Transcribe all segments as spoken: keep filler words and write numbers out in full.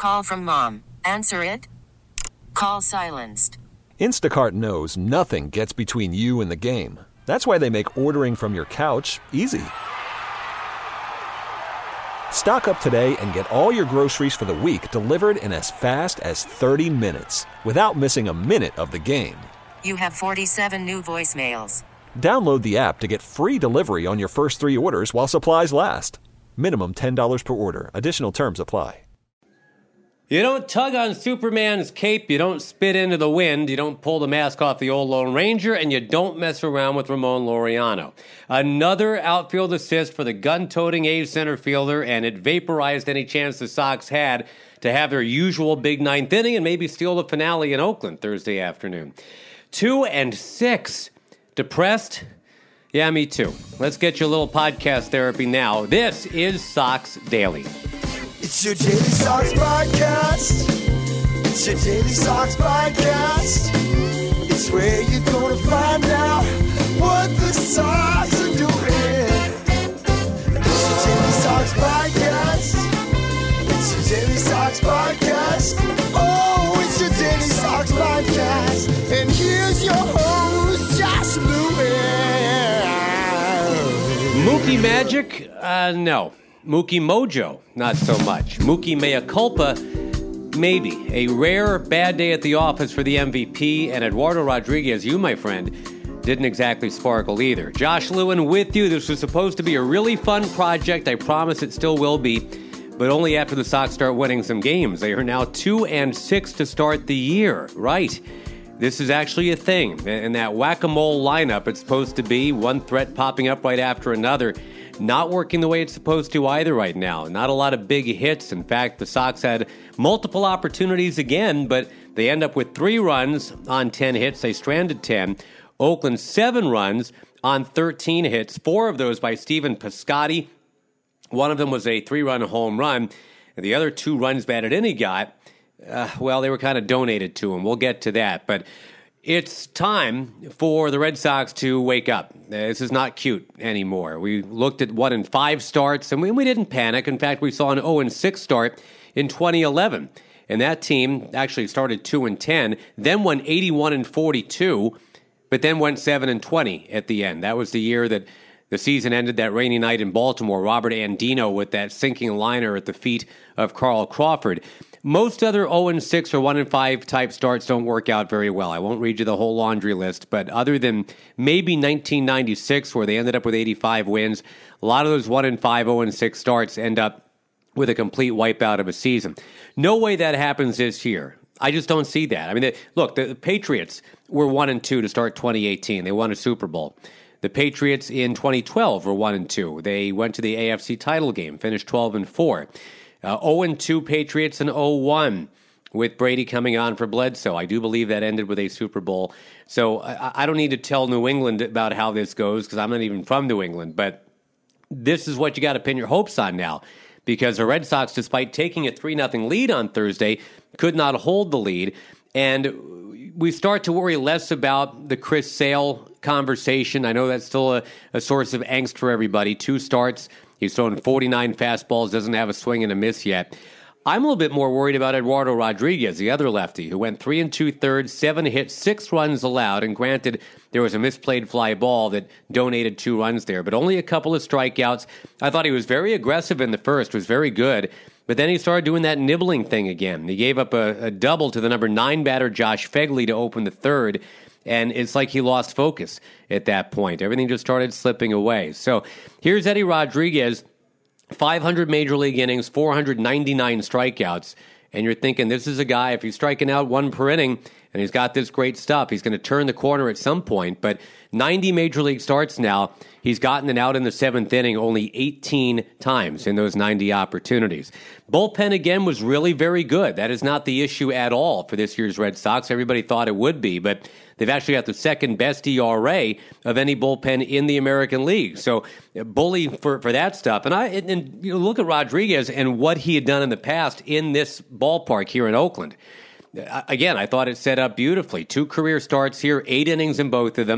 Call from mom. Answer it. Call silenced. Instacart knows nothing gets between you and the game. That's why they make ordering from your couch easy. Stock up today and get all your groceries for the week delivered in as fast as thirty minutes without missing a minute of the game. You have forty-seven new voicemails. Download the app to get free delivery on your first three orders while supplies last. Minimum ten dollars per order. Additional terms apply. You don't tug on Superman's cape, you don't spit into the wind, you don't pull the mask off the old Lone Ranger, and you don't mess around with Ramon Laureano. Another outfield assist for the gun-toting A's center fielder, and it vaporized any chance the Sox had to have their usual big ninth inning and maybe steal the finale in Oakland Thursday afternoon. Two and six. Depressed? Yeah, me too. Let's get you a little podcast therapy now. This is Sox Daily. It's your Daily Sox Podcast. It's your Daily Sox Podcast. It's where you're going to find out what the Sox are doing. It's your Daily Sox Podcast. It's your Daily Sox Podcast. Oh, it's your Daily Sox Podcast. And here's your host, Josh Lewin. Mookie Magic? Uh, no. Mookie Mojo, not so much. Mookie Mea Culpa, maybe. A rare bad day at the office for the M V P, and Eduardo Rodriguez, you, my friend, didn't exactly sparkle either. Josh Lewin with you. This was supposed to be a really fun project. I promise it still will be, but only after the Sox start winning some games. They are now two and six to start the year. Right. This is actually a thing. In that whack-a-mole lineup, it's supposed to be one threat popping up right after another. Not working the way it's supposed to either right now. Not a lot of big hits. In fact, the Sox had multiple opportunities again, but they end up with three runs on ten hits. They stranded ten. Oakland, seven runs on thirteen hits. Four of those by Stephen Piscotty. One of them was a three-run home run. And the other two runs batted in he got, uh, well, they were kind of donated to him. We'll get to that. But it's time for the Red Sox to wake up. This is not cute anymore. We looked at one in five starts, and we, we didn't panic. In fact, we saw an oh and six start in twenty eleven. And that team actually started two and ten, then won eighty-one and forty-two, but then went seven and twenty at the end. That was the year that the season ended, that rainy night in Baltimore. Robert Andino with that sinking liner at the feet of Carl Crawford. Most other oh and six or one and five type starts don't work out very well. I won't read you the whole laundry list, but other than maybe nineteen ninety-six, where they ended up with eighty-five wins, a lot of those one and five, oh and six starts end up with a complete wipeout of a season. No way that happens this year. I just don't see that. I mean, they, look, the Patriots were one and two to start twenty eighteen. They won a Super Bowl. The Patriots in twenty twelve were one and two. They went to the A F C title game, finished twelve and four. Uh, oh and two Patriots and oh one with Brady coming on for Bledsoe. I do believe that ended with a Super Bowl. So I, I don't need to tell New England about how this goes because I'm not even from New England. But this is what you got to pin your hopes on now, because the Red Sox, despite taking a three nothing lead on Thursday, could not hold the lead. And we start to worry less about the Chris Sale conversation. I know that's still a, a source of angst for everybody. Two starts. He's thrown forty-nine fastballs, doesn't have a swing and a miss yet. I'm a little bit more worried about Eduardo Rodriguez, the other lefty, who went three and two-thirds, seven hits, six runs allowed. And granted, there was a misplayed fly ball that donated two runs there, but only a couple of strikeouts. I thought he was very aggressive in the first, was very good. But then he started doing that nibbling thing again. He gave up a, a double to the number nine batter, Josh Phegley, to open the third. And it's like he lost focus at that point. Everything just started slipping away. So here's Eddie Rodriguez, five hundred major league innings, four hundred ninety-nine strikeouts. And you're thinking, this is a guy, if he's striking out one per inning and he's got this great stuff, he's going to turn the corner at some point. But ninety major league starts now, he's gotten it out in the seventh inning only eighteen times in those ninety opportunities. Bullpen, again, was really very good. That is not the issue at all for this year's Red Sox. Everybody thought it would be, but they've actually got the second best E R A of any bullpen in the American League. So bully for, for that stuff. And I and, and you know, look at Rodriguez and what he had done in the past in this ballpark here in Oakland. Again, I thought it set up beautifully. Two career starts here, eight innings in both of them.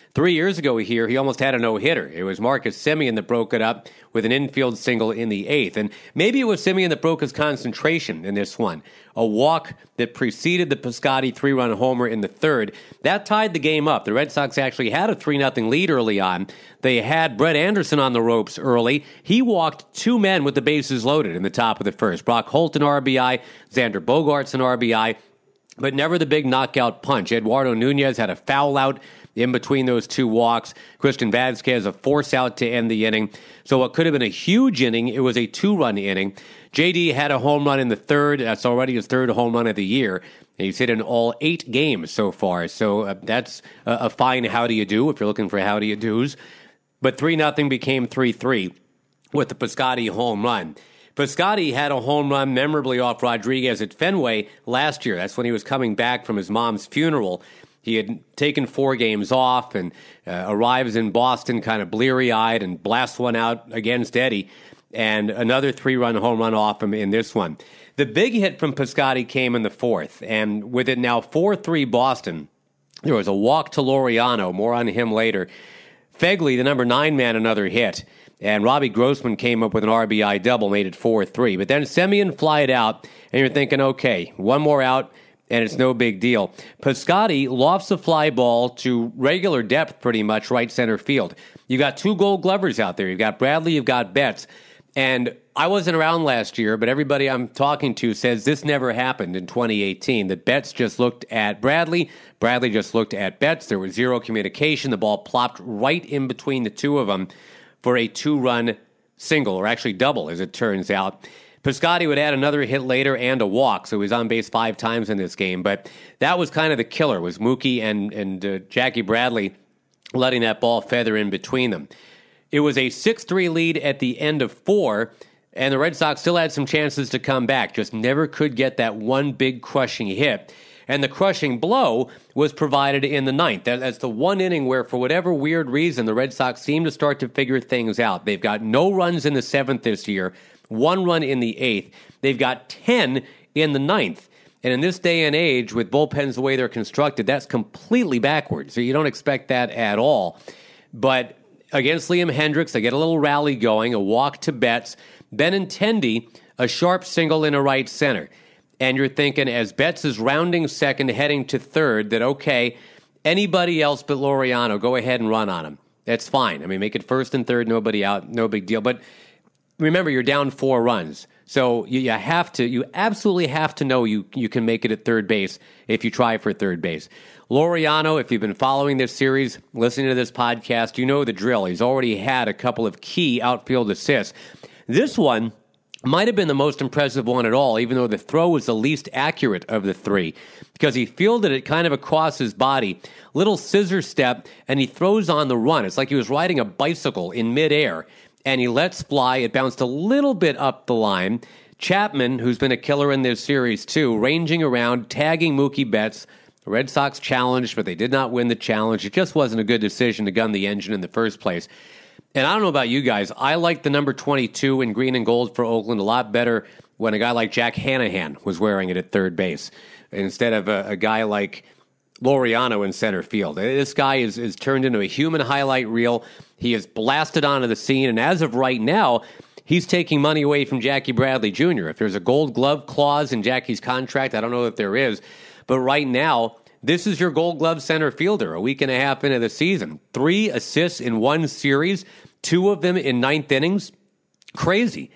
Three years ago here, he almost had a no-hitter. It was Marcus Semien that broke it up with an infield single in the eighth. And maybe it was Semien that broke his concentration in this one. A walk that preceded the Piscotty three-run homer in the third. That tied the game up. The Red Sox actually had a three nothing lead early on. They had Brett Anderson on the ropes early. He walked two men with the bases loaded in the top of the first. Brock Holt an R B I, Xander Bogaerts an R B I, but never the big knockout punch. Eduardo Nunez had a foul out in between those two walks. Christian Vázquez a force out to end the inning. So what could have been a huge inning, it was a two-run inning. J D had a home run in the third. That's already his third home run of the year. And he's hit in all eight games so far. So uh, that's a, a fine how do you do if you're looking for how do you do's. But three nothing became three three with the Piscotty home run. Piscotty had a home run memorably off Rodriguez at Fenway last year. That's when he was coming back from his mom's funeral. He had taken four games off and uh, arrives in Boston kind of bleary-eyed and blasts one out against Eddie, and another three-run home run off him in this one. The big hit from Piscotty came in the fourth, and with it now four three Boston, there was a walk to Laureano, more on him later. Fegley, the number nine man, another hit, and Robbie Grossman came up with an R B I double, made it four three. But then Semien flied out, and you're thinking, okay, one more out, and it's no big deal. Piscotty lofts a fly ball to regular depth pretty much right center field. You got two Gold Glovers out there. You've got Bradley, you've got Betts. And I wasn't around last year, but everybody I'm talking to says this never happened in twenty eighteen, that Betts just looked at Bradley, Bradley just looked at Betts. There was zero communication. The ball plopped right in between the two of them for a two-run single, or actually double, as it turns out. Piscotty would add another hit later and a walk, so he was on base five times in this game. But that was kind of the killer, was Mookie and, and uh, Jackie Bradley letting that ball feather in between them. It was a six three lead at the end of four, and the Red Sox still had some chances to come back, just never could get that one big crushing hit. And the crushing blow was provided in the ninth. That, that's the one inning where, for whatever weird reason, the Red Sox seem to start to figure things out. They've got no runs in the seventh this year, one run in the eighth. They've got ten in the ninth. And in this day and age, with bullpens the way they're constructed, that's completely backwards. So you don't expect that at all. But against Liam Hendricks, they get a little rally going, a walk to Betts. Benintendi, a sharp single in a right center. And you're thinking, as Betts is rounding second, heading to third, that, okay, anybody else but Laureano, go ahead and run on him. That's fine. I mean, make it first and third, nobody out, no big deal. But remember, you're down four runs. So you, you have to, you absolutely have to know you, you can make it at third base if you try for third base. Laureano, if you've been following this series, listening to this podcast, you know the drill. He's already had a couple of key outfield assists. This one might have been the most impressive one at all, even though the throw was the least accurate of the three, because he fielded it kind of across his body, little scissor step, and he throws on the run. It's like he was riding a bicycle in midair, and he lets fly. It bounced a little bit up the line. Chapman, who's been a killer in this series too, ranging around, tagging Mookie Betts. The Red Sox challenged, but they did not win the challenge. It just wasn't a good decision to gun the engine in the first place. And I don't know about you guys, I like the number twenty-two in green and gold for Oakland a lot better when a guy like Jack Hanahan was wearing it at third base instead of a, a guy like Laureano in center field. This guy is, is turned into a human highlight reel. He is blasted onto the scene, and as of right now, he's taking money away from Jackie Bradley Junior If there's a gold glove clause in Jackie's contract, I don't know if there is, but right now, this is your gold glove center fielder a week and a half into the season. Three assists in one series, two of them in ninth innings. Crazy.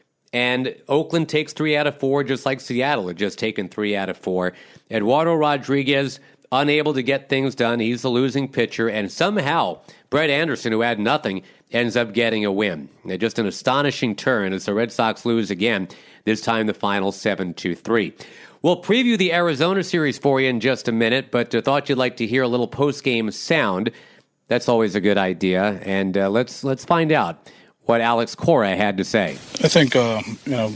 And Oakland takes three out of four, just like Seattle had just taken three out of four. Eduardo Rodriguez, unable to get things done. He's the losing pitcher. And somehow, Brett Anderson, who had nothing, ends up getting a win. Just an astonishing turn as the Red Sox lose again, this time the final seven two three. We'll preview the Arizona series for you in just a minute, but I thought you'd like to hear a little post-game sound. That's always a good idea, and uh, let's let's find out what Alex Cora had to say. I think, uh, you know,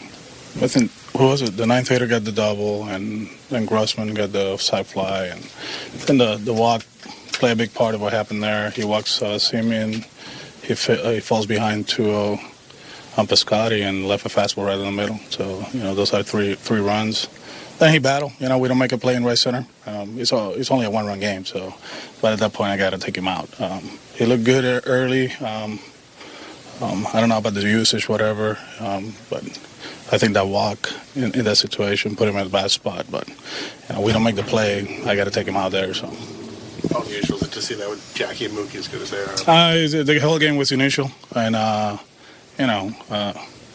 I think, who was it? The ninth hitter got the double, and then Grossman got the side fly, and then the, the walk play a big part of what happened there. He walks uh, Semien, he, fa- he falls behind two oh. on Piscotti and left a fastball right in the middle. So, you know, those are three three runs. Then he battled. You know, we don't make a play in right center. Um, it's all, it's only a one-run game. So, but at that point, I got to take him out. Um, he looked good early. Um, um, I don't know about the usage, whatever. Um, but I think that walk in, in that situation put him in a bad spot. But you know, we don't make the play. I got to take him out there. So. How unusual to see that with Jackie and Mookie as good as they are? Uh, the whole game was initial, and uh, you know. Uh,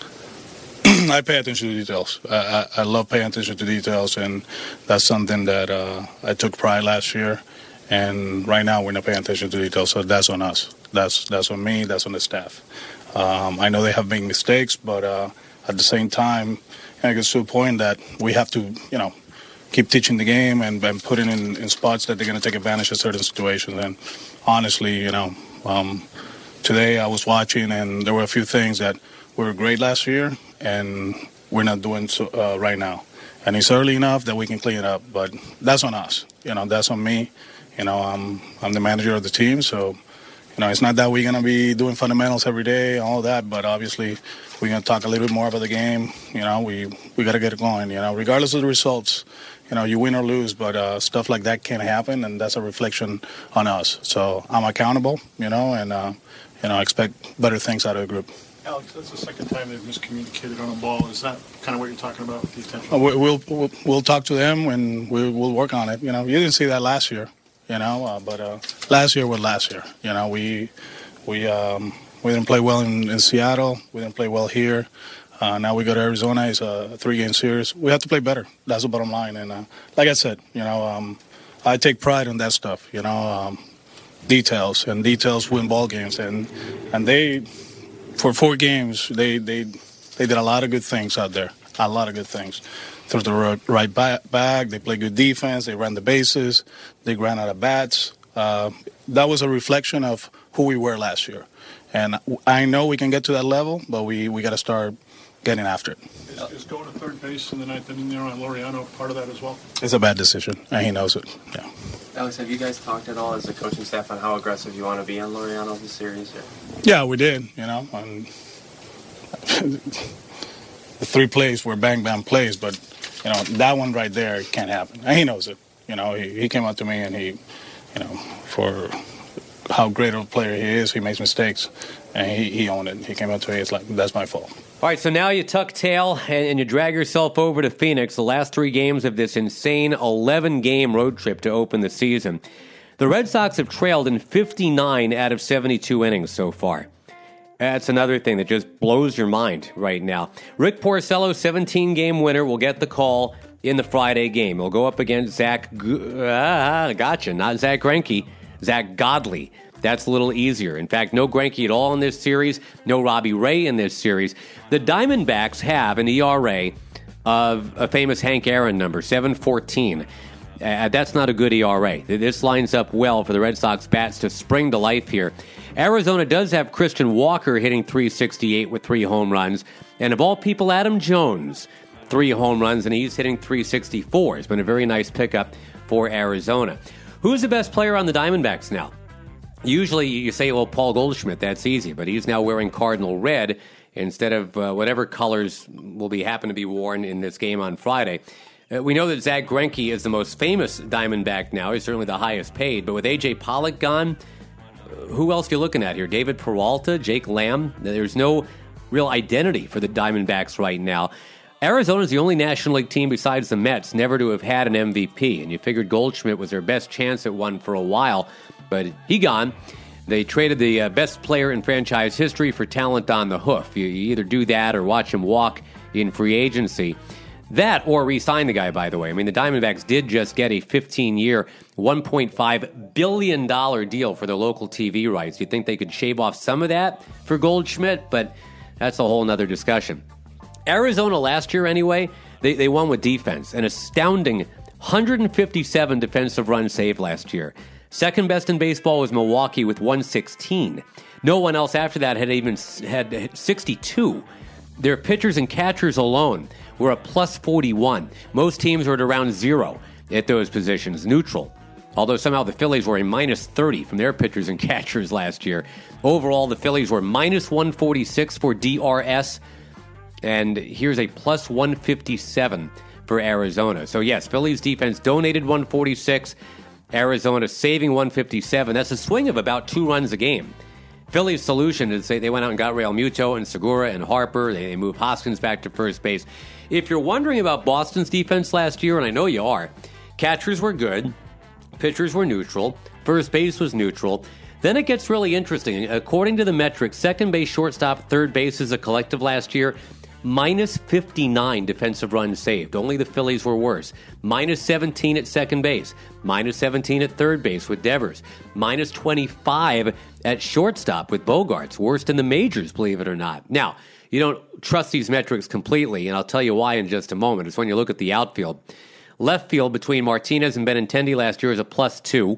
I pay attention to details. I, I, I love paying attention to details, and that's something that uh, I took pride last year. And right now, we're not paying attention to details, so that's on us. That's that's on me. That's on the staff. Um, I know they have made mistakes, but uh, at the same time, it gets to a point that we have to, you know, keep teaching the game and, and putting in, in spots that they're going to take advantage of certain situations. And honestly, you know, um, today I was watching, and there were a few things that were great last year, and we're not doing so uh, right now. And it's early enough that we can clean it up, but that's on us. You know, that's on me. You know, I'm I'm the manager of the team, so, you know, it's not that we're going to be doing fundamentals every day, all that, but obviously we're going to talk a little bit more about the game. You know, we, we got to get it going, you know, regardless of the results. You know, you win or lose, but uh, stuff like that can't happen, and that's a reflection on us. So I'm accountable, you know, and, uh, you know, I expect better things out of the group. Alex, that's the second time they've miscommunicated on a ball. Is that kind of what you're talking about with the attention? Uh, we'll, we'll we'll talk to them, and we'll, we'll work on it. You know, you didn't see that last year, you know, uh, but uh, last year was last year. You know, we we um, we didn't play well in, in Seattle. We didn't play well here. Uh, now we go to Arizona. It's a three-game series. We have to play better. That's the bottom line. And uh, like I said, you know, um, I take pride in that stuff. You know, um, details and details win ball games. And and they, for four games, they they they did a lot of good things out there. A lot of good things. Threw the right bag. They played good defense. They ran the bases. They ran out of bats. Uh, that was a reflection of who we were last year. And I know we can get to that level, but we, we got to start getting after it. Is, is going to third base in the ninth inning there on Laureano part of that as well? It's a bad decision, and he knows it. Yeah. Alex, have you guys talked at all as a coaching staff on how aggressive you want to be on Laureano this series? Or? Yeah, we did. You know, um, the three plays were bang bang plays, but you know that one right there can't happen, and he knows it. You know, he, he came out to me, and he, you know, for how great of a player he is, he makes mistakes, and he, he owned it. He came out to me, it's like, that's my fault. All right, so now you tuck tail and, and you drag yourself over to Phoenix, the last three games of this insane eleven-game road trip to open the season. The Red Sox have trailed in fifty-nine out of seventy-two innings so far. That's another thing that just blows your mind right now. Rick Porcello, seventeen-game winner, will get the call in the Friday game. He'll go up against Zach, G- ah, gotcha, not Zach Greinke, Zach Godley. That's a little easier. In fact, no Greinke at all in this series, no Robbie Ray in this series. The Diamondbacks have an E R A of a famous Hank Aaron number, seven fourteen. Uh, that's not a good E R A. This lines up well for the Red Sox bats to spring to life here. Arizona does have Christian Walker hitting three sixty-eight with three home runs. And of all people, Adam Jones, three home runs, and he's hitting three sixty-four. It's been a very nice pickup for Arizona. Who's the best player on the Diamondbacks now? Usually you say, well, Paul Goldschmidt, that's easy, but he's now wearing cardinal red instead of uh, whatever colors will be happen to be worn in this game on Friday. Uh, we know that Zach Greinke is the most famous Diamondback now. He's certainly the highest paid, but with A J Pollock gone, uh, who else are you looking at here? David Peralta, Jake Lamb? There's no real identity for the Diamondbacks right now. Arizona's the only National League team besides the Mets never to have had an M V P, and you figured Goldschmidt was their best chance at one for a while, but he gone. They traded the uh, best player in franchise history for talent on the hoof. You, you either do that or watch him walk in free agency. That or re-sign the guy, by the way. I mean, the Diamondbacks did just get a fifteen-year, one point five billion dollars deal for their local T V rights. You'd think they could shave off some of that for Goldschmidt, but that's a whole other discussion. Arizona last year, anyway, they, they won with defense. An astounding one hundred fifty-seven defensive runs saved last year. Second best in baseball was Milwaukee with one sixteen. No one else after that had even had sixty-two. Their pitchers and catchers alone were a plus forty-one. Most teams were at around zero at those positions, neutral. Although somehow the Phillies were a minus thirty from their pitchers and catchers last year. Overall, the Phillies were minus one forty-six for D R S. And here's a plus one fifty-seven for Arizona. So yes, Phillies defense donated one forty-six. Arizona saving one fifty-seven. That's a swing of about two runs a game. Phillies' solution is say they went out and got Real Muto and Segura and Harper. They, they moved Hoskins back to first base. If you're wondering about Boston's defense last year, and I know you are, catchers were good, pitchers were neutral, first base was neutral. Then it gets really interesting. According to the metrics, second base, shortstop, third base as a collective last year, minus fifty-nine defensive runs saved. Only the Phillies were worse. Minus seventeen at second base. Minus seventeen at third base with Devers. Minus twenty-five at shortstop with Bogarts. Worst in the majors, believe it or not. Now, you don't trust these metrics completely, and I'll tell you why in just a moment. It's when you look at the outfield. Left field between Martinez and Benintendi last year is a plus two.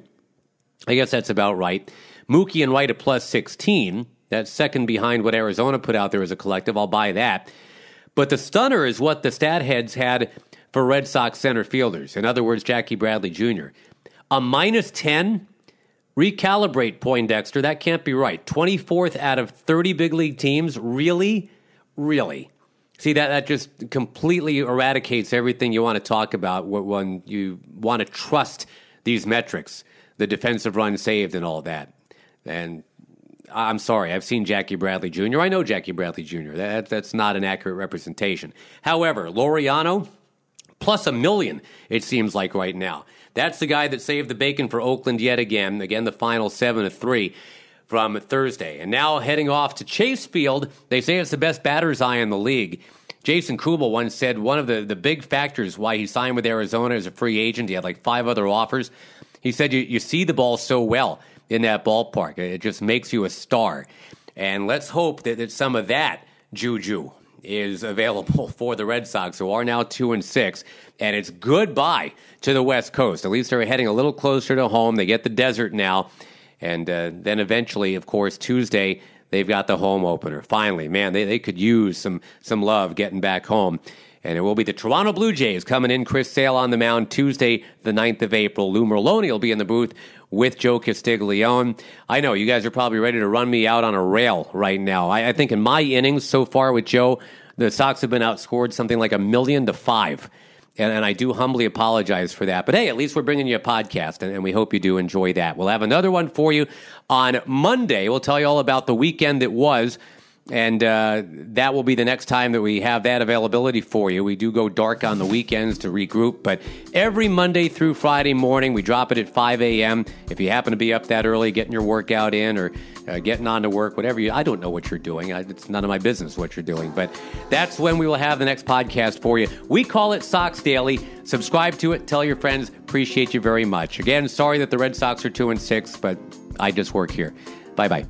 I guess that's about right. Mookie and Wright a plus sixteen. That's second behind what Arizona put out there as a collective. I'll buy that. But the stunner is what the stat heads had for Red Sox center fielders. In other words, Jackie Bradley Junior A minus ten? Recalibrate, Poindexter. That can't be right. twenty-fourth out of thirty big league teams? Really? Really? See, that, that just completely eradicates everything you want to talk about when you want to trust these metrics, the defensive run saved and all that. And I'm sorry, I've seen Jackie Bradley Junior I know Jackie Bradley Junior That, that's not an accurate representation. However, Laureano, plus a million, it seems like right now. That's the guy that saved the bacon for Oakland yet again. Again, the final seven to three from Thursday. And now heading off to Chase Field, they say it's the best batter's eye in the league. Jason Kubel once said one of the, the big factors why he signed with Arizona as a free agent, he had like five other offers. He said you, you see the ball so well in that ballpark. It just makes you a star. And let's hope that, that some of that juju is available for the Red Sox, who are now two and six. And it's goodbye to the West Coast. At least they're heading a little closer to home. They get the desert now. And uh, then eventually, of course, Tuesday, they've got the home opener. Finally, man, they, they could use some some love getting back home. And it will be the Toronto Blue Jays coming in. Chris Sale on the mound Tuesday, the ninth of April. Lou Merlone will be in the booth with Joe Castiglione. I know you guys are probably ready to run me out on a rail right now. I, I think in my innings so far with Joe, the Sox have been outscored something like a million to five. And, and I do humbly apologize for that. But hey, at least we're bringing you a podcast, and, and we hope you do enjoy that. We'll have another one for you on Monday. We'll tell you all about the weekend that was. And uh, that will be the next time that we have that availability for you. We do go dark on the weekends to regroup, but every Monday through Friday morning, we drop it at five a.m. If you happen to be up that early, getting your workout in or uh, getting on to work, whatever you, I don't know what you're doing. I, it's none of my business what you're doing, but that's when we will have the next podcast for you. We call it Sox Daily. Subscribe to it. Tell your friends. Appreciate you very much. Again, sorry that the Red Sox are two and six, but I just work here. Bye-bye.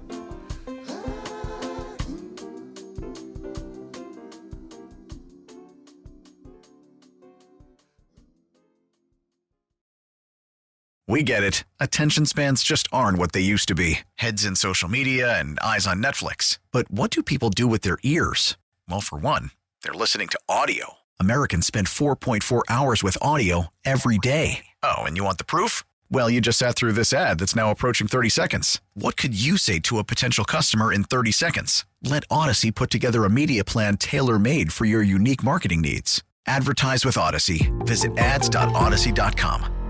We get it. Attention spans just aren't what they used to be. Heads in social media and eyes on Netflix. But what do people do with their ears? Well, for one, they're listening to audio. Americans spend four point four hours with audio every day. Oh, and you want the proof? Well, you just sat through this ad that's now approaching thirty seconds. What could you say to a potential customer in thirty seconds? Let Odyssey put together a media plan tailor-made for your unique marketing needs. Advertise with Odyssey. Visit ads dot odyssey dot com.